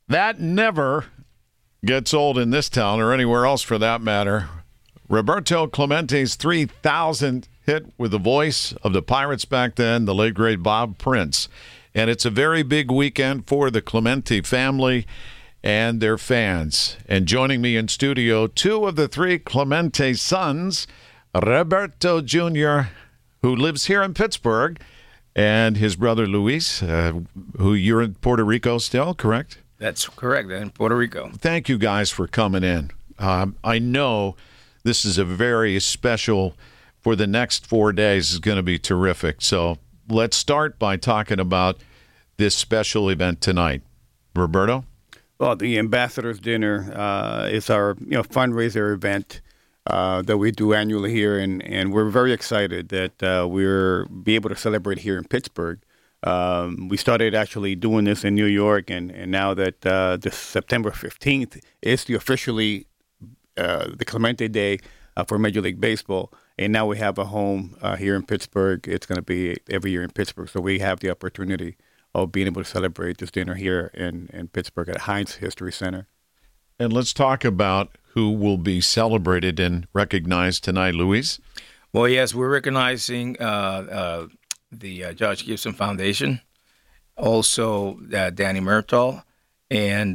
That never gets old in this town or anywhere else for that matter. Roberto Clemente's 3,000th hit with the voice of the Pirates back then, the late great Bob Prince. And it's a very big weekend for the Clemente family and their fans. And joining me in studio, two of the three Clemente sons, Roberto Jr., who lives here in Pittsburgh, and his brother Luis, who you're in Puerto Rico still, correct? That's correct, in Puerto Rico. Thank you guys for coming in. I know this is a very special, for the next 4 days is going to be terrific. So let's start by talking about this special event tonight. Roberto? Well, the Ambassadors Dinner is our fundraiser event that we do annually here, and we're very excited that we're be able to celebrate here in Pittsburgh. We started actually doing this in New York, and now that this September 15th is the officially the Clemente Day for Major League Baseball, and now we have a home here in Pittsburgh. It's going to be every year in Pittsburgh, so we have the opportunity of being able to celebrate this dinner here in Pittsburgh at Heinz History Center. And let's talk about who will be celebrated and recognized tonight, Luis. Well, yes, we're recognizing the Josh Gibson Foundation, also Danny Murtaugh, and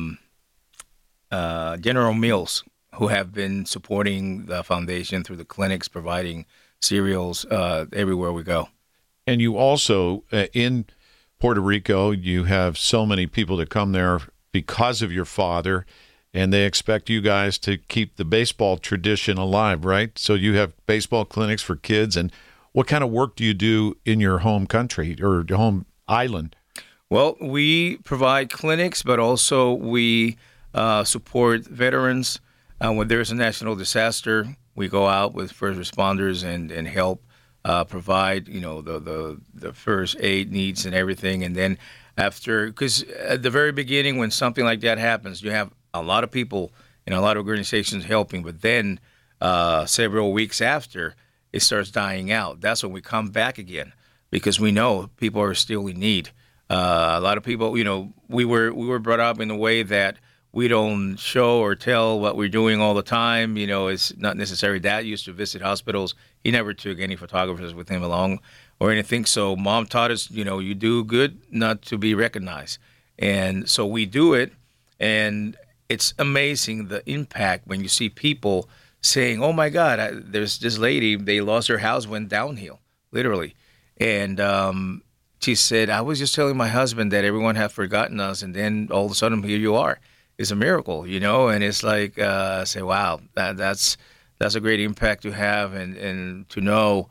General Mills, who have been supporting the foundation through the clinics, providing cereals everywhere we go. And you also, in Puerto Rico, you have so many people that come there because of your father, and they expect you guys to keep the baseball tradition alive, right? So you have baseball clinics for kids. And what kind of work do you do in your home country or your home island? Well, we provide clinics, but also we support veterans. When there's a national disaster, we go out with first responders and help provide, the first aid needs and everything. And then after, because at the very beginning, when something like that happens, you have a lot of people and a lot of organizations helping. But then several weeks after, it starts dying out. That's when we come back again, because we know people are still in need. A lot of people, we were brought up in a way that we don't show or tell what we're doing all the time. It's not necessary. Dad used to visit hospitals. He never took any photographers with him along or anything. So Mom taught us, you do good not to be recognized. And so we do it, and it's amazing the impact when you see people saying, oh, my God, there's this lady, they lost her house, went downhill, literally. And she said, I was just telling my husband that everyone had forgotten us, and then all of a sudden, here you are. It's a miracle, and it's like, I say, wow, that's a great impact to have and to know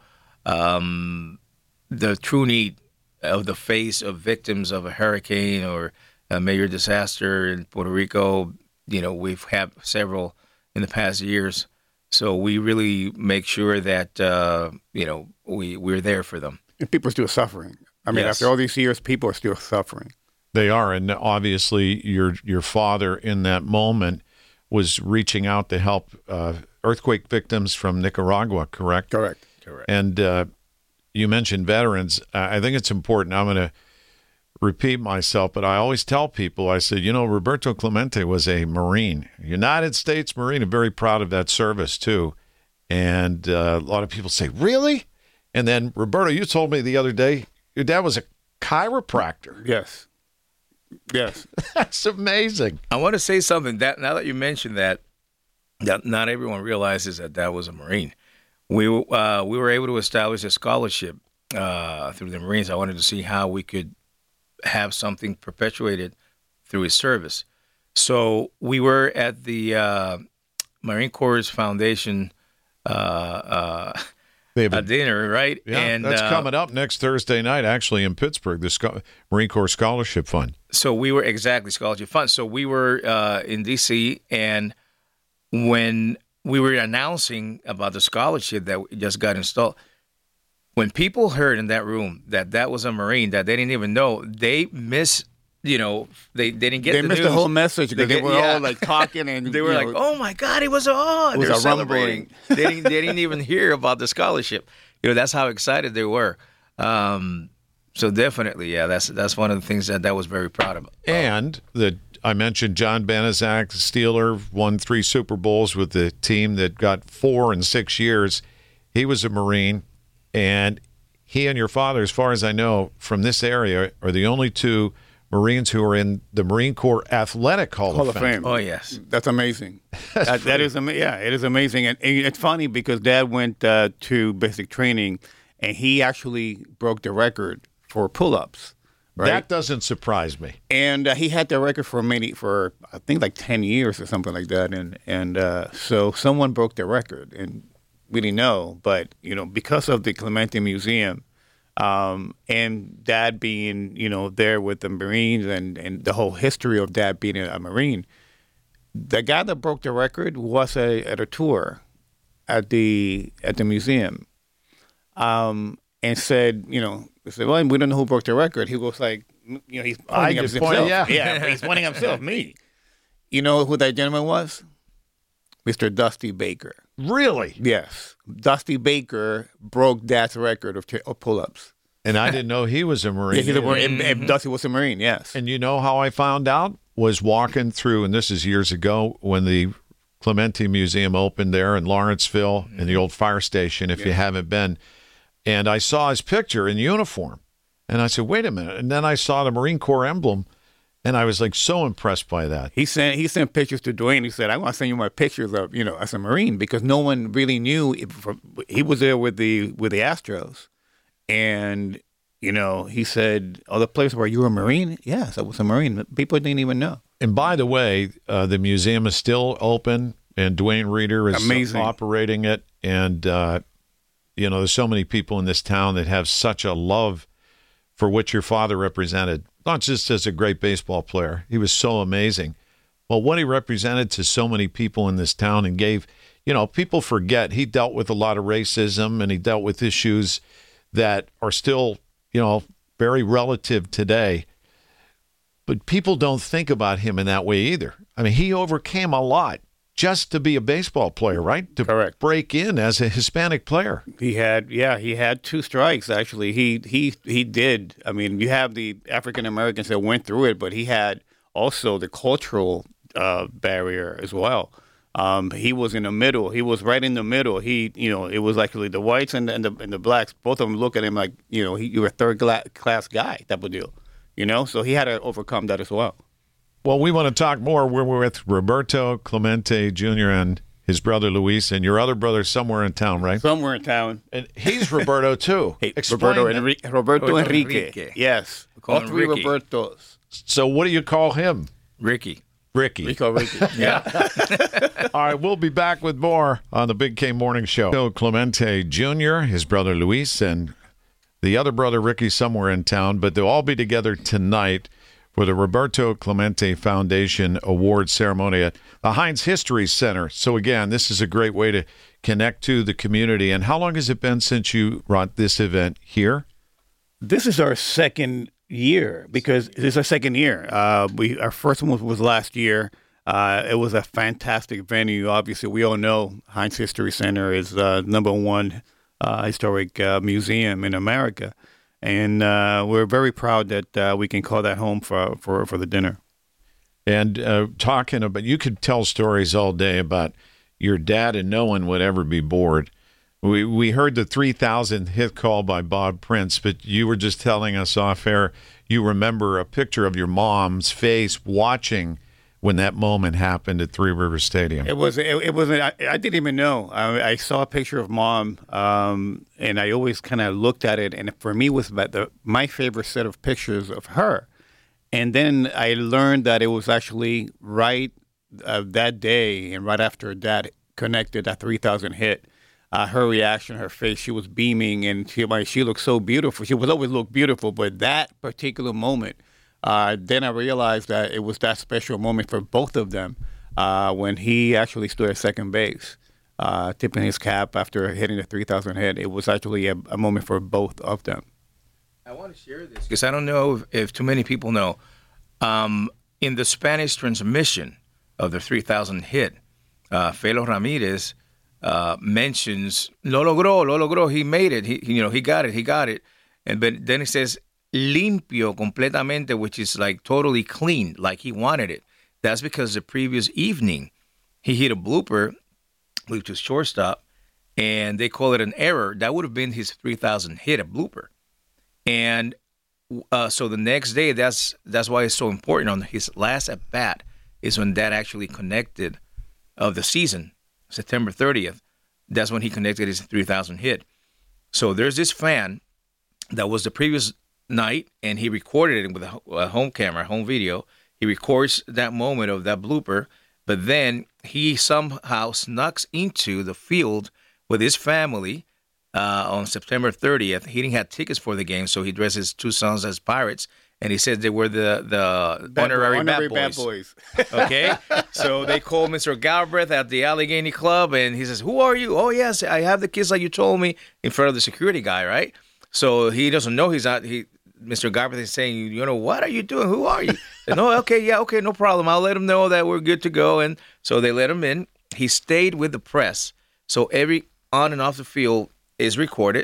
the true need of the face of victims of a hurricane or a major disaster in Puerto Rico. We've had several in the past years. So we really make sure that, we're there for them. And people are still suffering. I mean, Yes. After all these years, people are still suffering. They are, and obviously your father in that moment was reaching out to help earthquake victims from Nicaragua, correct? Correct. And you mentioned veterans. I think it's important. I'm going to repeat myself, but I always tell people, I said, Roberto Clemente was a Marine, United States Marine, and very proud of that service too. And a lot of people say, really? And then, Roberto, you told me the other day, your dad was a chiropractor. Yes. That's amazing. I want to say something. That now that you mentioned that not everyone realizes that was a Marine. We were able to establish a scholarship through the Marines. I wanted to see how we could have something perpetuated through his service. So we were at the Marine Corps Foundation dinner, right? Yeah, and that's coming up next Thursday night, actually, in Pittsburgh, the Marine Corps Scholarship Fund. So we were Scholarship Fund. So we were in D.C., and when we were announcing about the scholarship that just got installed, when people heard in that room that was a Marine that they didn't even know, they missed, they didn't get They the missed news. the whole message because they were all like talking and they were like, "Oh my God, it was on!" It was They were a celebrating. they didn't even hear about the scholarship. That's how excited they were. So definitely, yeah, that's one of the things that was very proud of. And I mentioned John Banaszak, Steeler, won 3 Super Bowls with the team that got 4 in 6 years. He was a Marine, and he and your father, as far as I know, from this area, are the only 2 Marines who are in the Marine Corps Athletic Hall of Fame. Oh, yes. That's amazing. That is it is amazing. And it's funny because Dad went to basic training, and he actually broke the record for pull-ups. Right? That doesn't surprise me. And he had the record for I think like 10 years or something like that. And so someone broke the record, and we didn't know. But, because of the Clemente Museum, and Dad being, there with the Marines and the whole history of Dad being a Marine, the guy that broke the record was at a tour at the museum, and said, they said, well, we don't know who broke the record. He was like, he's pointing at himself. Yeah, he's pointing at himself, me. You know who that gentleman was? Mr. Dusty Baker. Really? Yes. Dusty Baker broke Dad's record of pull-ups. And I didn't know he was a Marine. Yeah, he's a Marine. And Dusty was a Marine, yes. And you know how I found out? Was walking through, and this is years ago, when the Clemente Museum opened there in Lawrenceville in the old fire station, if you haven't been. And I saw his picture in uniform. And I said, wait a minute. And then I saw the Marine Corps emblem. And I was like so impressed by that. He sent pictures to Dwayne. He said, "I want to send you my pictures of as a Marine," because no one really knew he was there with the Astros, and he said, "Oh, the place where you were a Marine?" Yes, I was a Marine. People didn't even know. And by the way, the museum is still open, and Dwayne Reeder is amazing operating it. And there's so many people in this town that have such a love for what your father represented. Not just as a great baseball player. He was so amazing. Well, what he represented to so many people in this town and gave, people forget he dealt with a lot of racism, and he dealt with issues that are still, very relative today. But people don't think about him in that way either. I mean, he overcame a lot just to be a baseball player, right? To Correct. Break in as a Hispanic player. He had 2 strikes, actually. He did. I mean, you have the African Americans that went through it, but he had also the cultural barrier as well. He was in the middle. He was right in the middle. It was actually the whites and the blacks. Both of them look at him like, you're a third-class guy type of deal. So he had to overcome that as well. Well, we want to talk more. We're with Roberto Clemente Jr. and his brother Luis, and your other brother somewhere in town, right? Somewhere in town. And he's Roberto, too. Roberto Enrique. Yes. All 3 Ricky. Robertos. So what do you call him? Ricky. Ricky. Yeah. All right, we'll be back with more on the Big K Morning Show. Clemente Jr., his brother Luis, and the other brother Ricky somewhere in town, but they'll all be together tonight for the Roberto Clemente Foundation Award Ceremony at the Heinz History Center. So again, this is a great way to connect to the community. And how long has it been since you brought this event here? This is our second year, because this is our second year. Our first one was last year. It was a fantastic venue. Obviously, we all know Heinz History Center is number 1 historic museum in America. And we're very proud that we can call that home for the dinner. And talking about, you could tell stories all day about your dad, and no one would ever be bored. We heard the 3,000 hit call by Bob Prince, but you were just telling us off air, you remember a picture of your mom's face watching when that moment happened at Three Rivers Stadium. It was. I didn't even know. I saw a picture of Mom, and I always kind of looked at it, and for me, it was my favorite set of pictures of her. And then I learned that it was actually right that day, and right after Dad connected that 3,000 hit. Her reaction, her face, she was beaming, and she looked so beautiful. She would always look beautiful, but that particular moment. Then I realized that it was that special moment for both of them when he actually stood at second base, tipping his cap after hitting the 3,000 hit. It was actually a moment for both of them. I want to share this because I don't know if too many people know. In the Spanish transmission of the 3,000 hit, Felo Ramirez mentions, lo logró, he made it, he got it. And then it says, limpio completamente, which is like totally clean, like he wanted it. That's because the previous evening he hit a blooper, which was shortstop, and they call it an error. That would have been his 3,000 hit, a blooper. And so the next day, that's why it's so important. On his last at bat is when that actually connected of the season, September 30th. That's when he connected his 3,000 hit. So there's this fan that was the previous night, and he recorded it with a home camera, home video. He records that moment of that blooper, but then he somehow snucks into the field with his family on September 30th. He didn't have tickets for the game, so he dressed his two sons as Pirates, and he said they were the honorary Bat Boys. Okay? So they called Mr. Galbraith at the Allegheny Club, and he says, "Who are you?" "Oh, yes, I have the kids like you told me," in front of the security guy, right? So he doesn't know he's not. Mr. Galbraith is saying, "You know, what are you doing? Who are you?" "No, okay, no problem. I'll let him know that we're good to go." And so they let him in. He stayed with the press. So every on and off the field is recorded.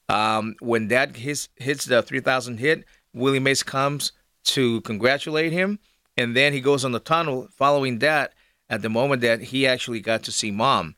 When that hits the 3,000 hit, Willie Mays comes to congratulate him, and then he goes on the tunnel following that at the moment that he actually got to see Mom.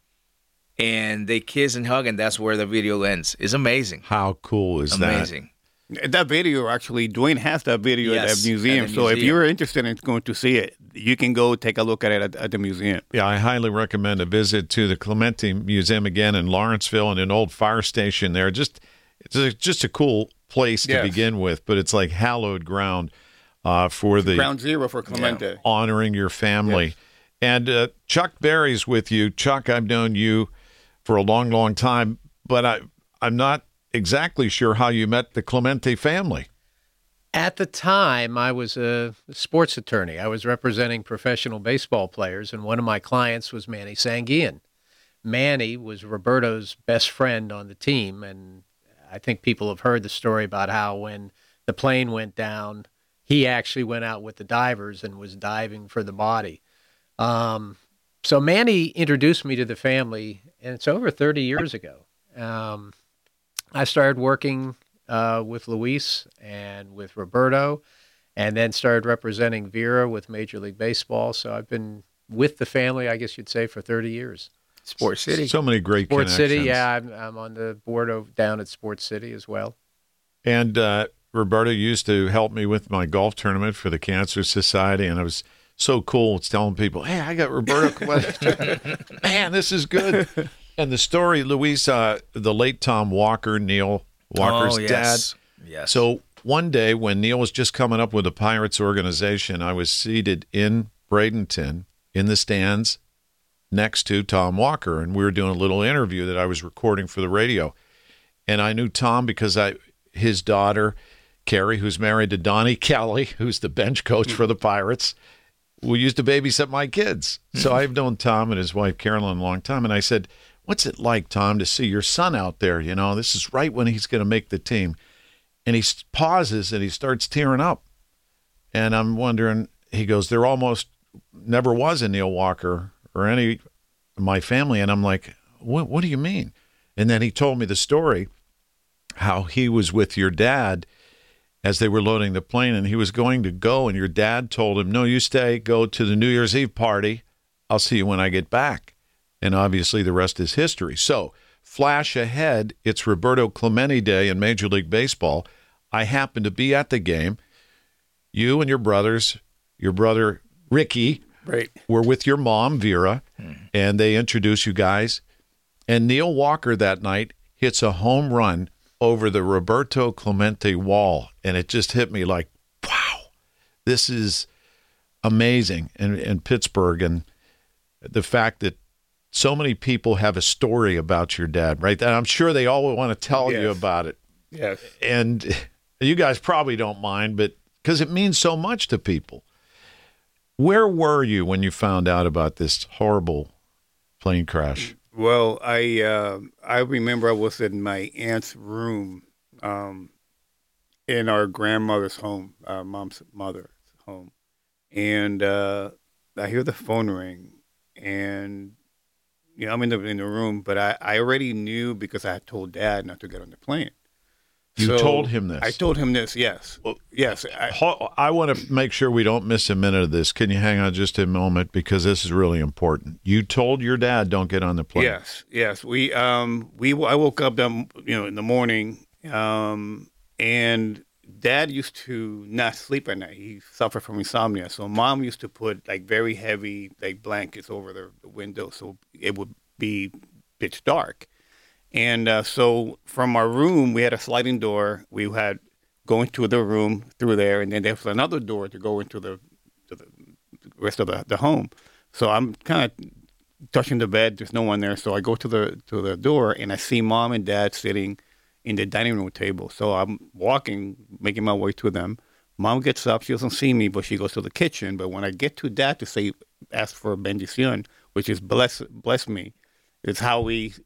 And they kiss and hug, and that's where the video ends. It's amazing. How cool is that? Amazing. That video, actually, Dwayne has that video at the museum. So if you're interested in going to see it, you can go take a look at it at the museum. Yeah, I highly recommend a visit to the Clemente Museum again in Lawrenceville and an old fire station there. It's just a cool place to begin with, but it's like hallowed ground for the ground zero for Clemente. Honoring your family. Yes. And Chuck Berry's with you. Chuck, I've known you for a long, long time, but I'm not exactly sure how you met the Clemente family. At the time, I was a sports attorney. I was representing professional baseball players, and one of my clients was Manny Sanguillen. Manny was Roberto's best friend on the team, and I think people have heard the story about how when the plane went down, he actually went out with the divers and was diving for the body. So Manny introduced me to the family, and it's over 30 years ago. I started working with Luis and with Roberto, and then started representing Vera with Major League Baseball. So I've been with the family, I guess you'd say, for 30 years. Sports City. So many great Sports connections. City, yeah. I'm on the board down at Sports City as well. And Roberto used to help me with my golf tournament for the Cancer Society, and I was so cool. It's telling people, "Hey, I got Roberto. Man, this is good." And the story, Luis, the late Tom Walker, Neil Walker's dad. Yes. So one day when Neil was just coming up with the Pirates organization, I was seated in Bradenton in the stands next to Tom Walker, and we were doing a little interview that I was recording for the radio. And I knew Tom because his daughter, Carrie, who's married to Donnie Kelly, who's the bench coach for the Pirates, we used to babysit my kids. So I've known Tom and his wife, Carolyn, a long time. And I said, "What's it like, Tom, to see your son out there? You know, this is right when he's going to make the team." And he pauses and he starts tearing up. And I'm wondering, he goes, "There almost never was a Neil Walker or any of my family." And I'm like, what do you mean? And then he told me the story, how he was with your dad as they were loading the plane, and he was going to go, and your dad told him, "No, you stay, go to the New Year's Eve party. I'll see you when I get back." And obviously the rest is history. So flash ahead, it's Roberto Clemente Day in Major League Baseball. I happened to be at the game. You and your brother Ricky, were with your mom, Vera, and they introduce you guys. And Neil Walker that night hits a home run over the Roberto Clemente wall, and it just hit me like, wow, this is amazing in Pittsburgh. And the fact that so many people have a story about your dad, right? And I'm sure they all want to tell you about it. Yes. And you guys probably don't mind, but because it means so much to people. Where were you when you found out about this horrible plane crash? Well, I remember I was in my aunt's room in our grandmother's home, mom's mother's home, and I hear the phone ring, and I'm in the room, but I already knew because I had told Dad not to get on the plane. You told him this. I told him this, yes. Yes. I want to make sure we don't miss a minute of this. Can you hang on just a moment? Because this is really important. You told your dad, don't get on the plane. Yes. I woke up in the morning, and Dad used to not sleep at night. He suffered from insomnia. So Mom used to put like very heavy like blankets over the window so it would be pitch dark. And so from our room, we had a sliding door. We had go into the room through there, and then there was another door to go into the rest of the home. So I'm kind of touching the bed. There's no one there. So I go to the door, and I see Mom and Dad sitting in the dining room table. So I'm walking, making my way to them. Mom gets up. She doesn't see me, but she goes to the kitchen. But when I get to Dad to ask for a bendición, which is bless me, it's how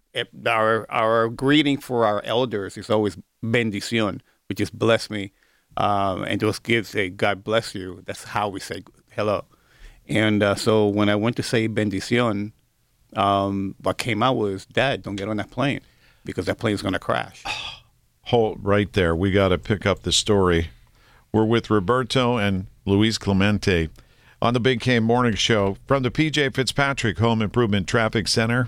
our greeting for our elders is always bendición, which is bless me. And those kids say, God bless you. That's how we say hello. And so when I went to say bendición, what came out was, Dad, don't get on that plane because that plane is going to crash. Hold right there. We got to pick up the story. We're with Roberto and Luis Clemente on the Big K Morning Show from the P.J. Fitzpatrick Home Improvement Traffic Center.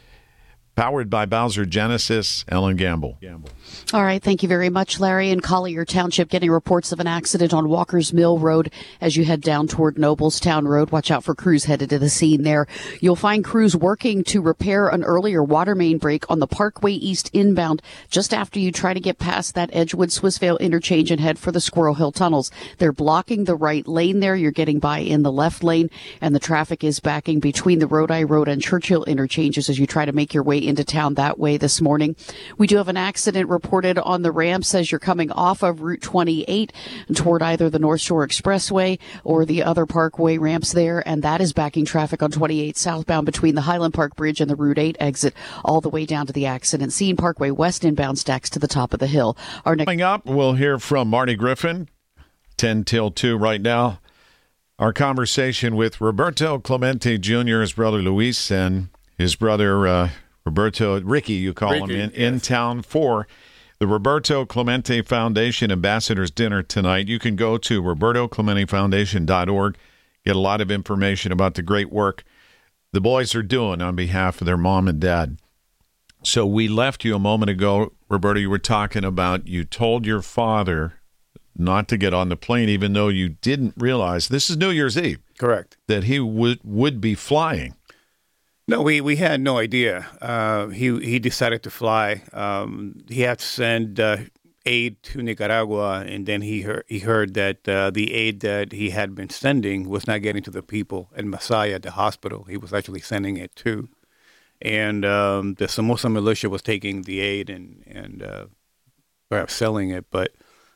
Powered by Bowser Genesis, Ellen Gamble. All right. Thank you very much, Larry. In Collier Township, getting reports of an accident on Walker's Mill Road as you head down toward Noblestown Road. Watch out for crews headed to the scene there. You'll find crews working to repair an earlier water main break on the Parkway East inbound just after you try to get past that Edgewood-Swissvale interchange and head for the Squirrel Hill tunnels. They're blocking the right lane there. You're getting by in the left lane, and the traffic is backing between the Rodi Road and Churchill interchanges as you try to make your way into town that way this morning. We do have an accident reported on the ramps as you're coming off of Route 28 toward either the North Shore Expressway or the other Parkway ramps there, and that is backing traffic on 28 southbound between the Highland Park Bridge and the Route 8 exit all the way down to the accident scene. Parkway West inbound stacks to the top of the hill. Coming up, we'll hear from Marty Griffin, 10 till 2 right now. Our conversation with Roberto Clemente Jr., his brother Luis, and his brother Ricky, you call him, in town for the Roberto Clemente Foundation Ambassadors Dinner tonight. You can go to robertoclementefoundation.org, get a lot of information about the great work the boys are doing on behalf of their mom and dad. So we left you a moment ago, Roberto, you were talking about you told your father not to get on the plane, even though you didn't realize, this is New Year's Eve. Correct. That he would be flying. No, we had no idea. He decided to fly. He had to send aid to Nicaragua, and then he heard that the aid that he had been sending was not getting to the people in Masaya, the hospital. He was actually sending it to, and the Somoza militia was taking the aid and perhaps selling it. But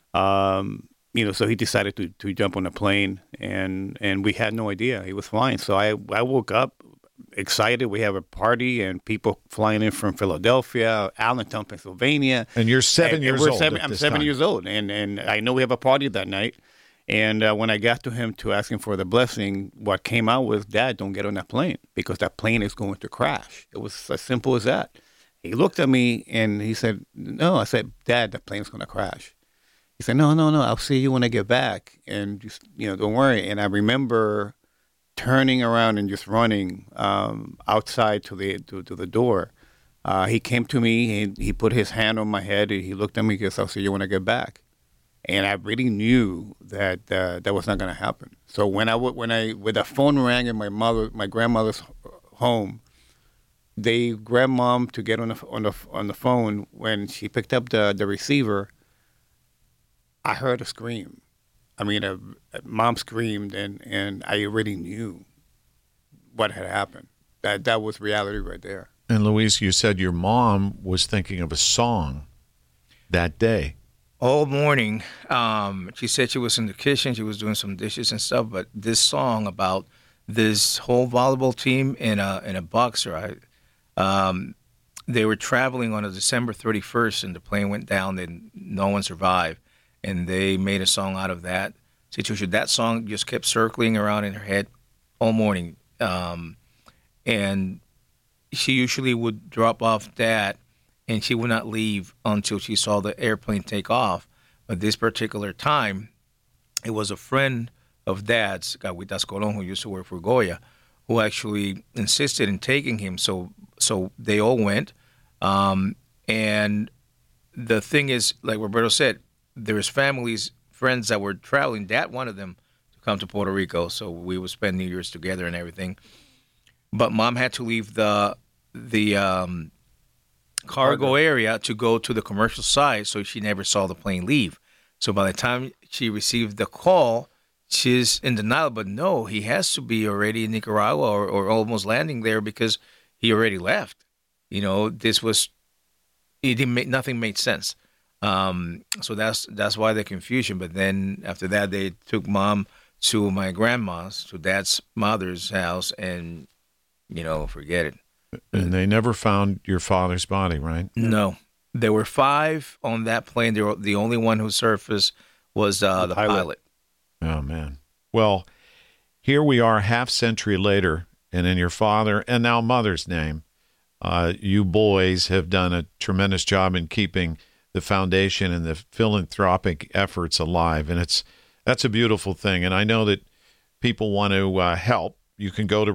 so he decided to jump on a plane, and we had no idea he was flying. So I woke up excited. We have a party and people flying in from Philadelphia, Allentown, Pennsylvania. And you're 7 years old. I'm 7 years old, and I know we have a party that night. And when I got to him to ask him for the blessing, what came out was, Dad, don't get on that plane because that plane is going to crash. It was as simple as that. He looked at me and he said, no. I said, Dad, that plane's going to crash. He said, no, I'll see you when I get back. And just, don't worry. And I remember turning around and just running outside to the door. He came to me. He put his hand on my head. And he looked at me. He goes, "I'll see you when I get back." And I really knew that that was not going to happen. So when the phone rang in my grandmother's home, they grabbed Mom to get on the phone. When she picked up the receiver, I heard a scream. I mean, Mom screamed, and I already knew what had happened. That was reality right there. And Luis, you said your mom was thinking of a song that day. All morning, she said she was in the kitchen. She was doing some dishes and stuff. But this song about this whole volleyball team and a boxer, they were traveling on a December 31st, and the plane went down, and no one survived. And they made a song out of that situation. That song just kept circling around in her head all morning. And she usually would drop off Dad and she would not leave until she saw the airplane take off. But this particular time, it was a friend of Dad's, Gawitas Colon, who used to work for Goya, who actually insisted in taking him. So they all went. And the thing is, like Roberto said, there's friends that were traveling. Dad wanted them to come to Puerto Rico, so we would spend New Year's together and everything. But Mom had to leave the cargo area to go to the commercial side, so she never saw the plane leave. So by the time she received the call, she's in denial. But no, he has to be already in Nicaragua or almost landing there because he already left. Nothing made sense. So that's why the confusion. But then after that, they took Mom to my grandma's, to Dad's mother's house, and forget it. And they never found your father's body, right? No, there were 5 on that plane. The only one who surfaced was the pilot. Oh man. Well, here we are, half century later, and in your father and now mother's name, you boys have done a tremendous job in keeping the foundation and the philanthropic efforts alive. And that's a beautiful thing. And I know that people want to help. You can go to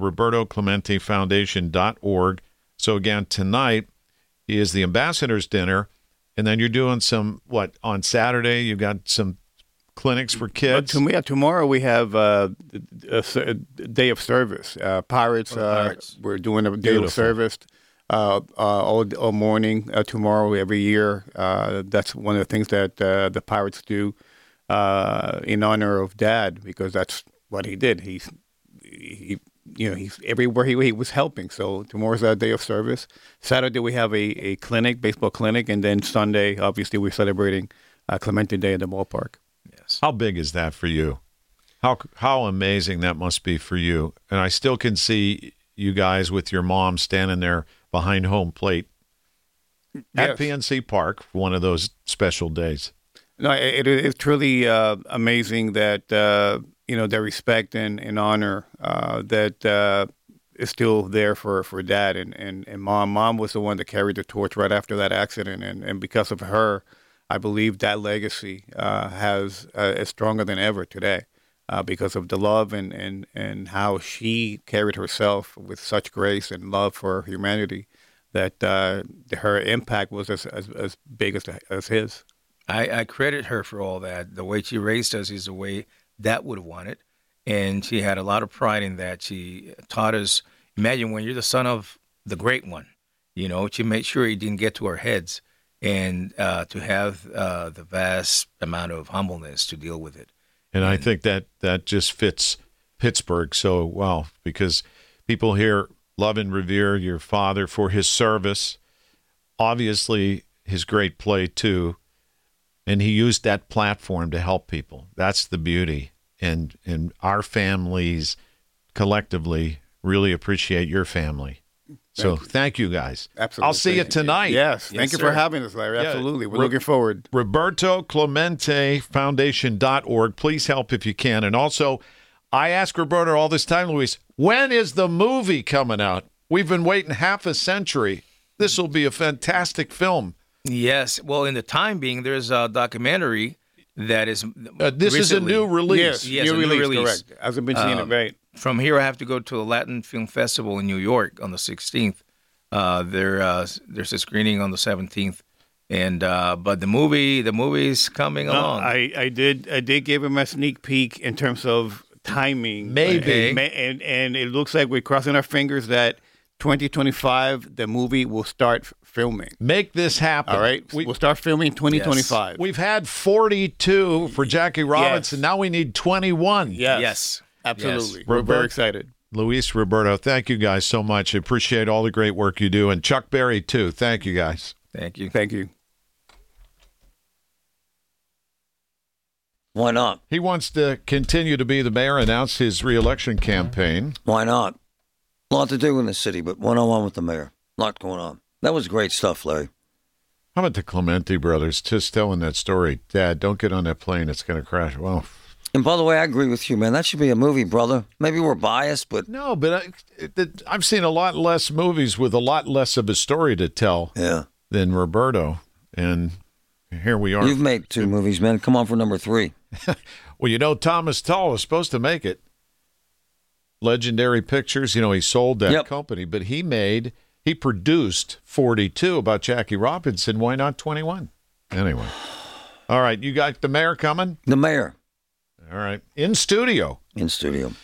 RobertoClementeFoundation.org. So again, tonight is the Ambassador's Dinner. And then you're doing on Saturday, you've got some clinics for kids? Tomorrow we have a day of service. Pirates, we're doing a day of service. All morning tomorrow every year. That's one of the things that the Pirates do in honor of Dad, because that's what he did. He's everywhere he was helping. So tomorrow's our day of service. Saturday we have a clinic, baseball clinic, and then Sunday, obviously, we're celebrating Clemente Day at the ballpark. Yes. How big is that for you? How amazing that must be for you. And I still can see you guys with your mom standing there behind home plate at PNC Park for one of those special days. No, it is truly amazing that the respect and honor that is still there for Dad and Mom. Mom was the one that carried the torch right after that accident, and because of her, I believe that legacy is stronger than ever today. Because of the love and how she carried herself with such grace and love for humanity, that her impact was as big as his. I credit her for all that. The way she raised us is the way Dad would have wanted, and she had a lot of pride in that. She taught us, imagine when you're the son of the great one, she made sure it didn't get to our heads, and to have the vast amount of humbleness to deal with it. And I think that just fits Pittsburgh so well, because people here love and revere your father for his service, obviously his great play too, and he used that platform to help people. That's the beauty. And our families collectively really appreciate your family. So thank you, guys. Absolutely. I'll see you tonight. Yes. Thank you for having us, Larry. Absolutely. We're looking forward. RobertoClementeFoundation.org. Please help if you can. And also, I ask Roberto all this time, Luis, when is the movie coming out? We've been waiting half a century. This will be a fantastic film. Yes. Well, in the time being, there's a documentary that is this is a new release. Yes, new release. Correct. Hasn't been seeing it, right? From here, I have to go to the Latin Film Festival in New York on the 16th. There's a screening on the 17th, and but the movie's coming along. I did give him a sneak peek in terms of timing, maybe, and it looks like we're crossing our fingers that 2025 the movie will start filming. Make this happen. All right, we'll start filming 2025. Yes. We've had 42 for Jackie Robinson. Yes. Now we need 21. Yes. Absolutely. Yes. We're very excited. Luis, Roberto, thank you guys so much. I appreciate all the great work you do. And Chuck Berry, too. Thank you, guys. Thank you. Thank you. Why not? He wants to continue to be the mayor, announce his reelection campaign. Why not? A lot to do in the city, but one-on-one with the mayor. A lot going on. That was great stuff, Larry. How about the Clemente brothers just telling that story? Dad, don't get on that plane. It's going to crash. Well, and by the way, I agree with you, man. That should be a movie, brother. Maybe we're biased, but... No, but I've seen a lot less movies with a lot less of a story to tell. Yeah. than Roberto. And here we are. You've made 2 movies, man. Come on for number 3. Well, Thomas Tull was supposed to make it. Legendary Pictures, he sold that company, but he produced 42 about Jackie Robinson. Why not 21? Anyway. All right, you got The Mayor coming? The Mayor. All right. In studio.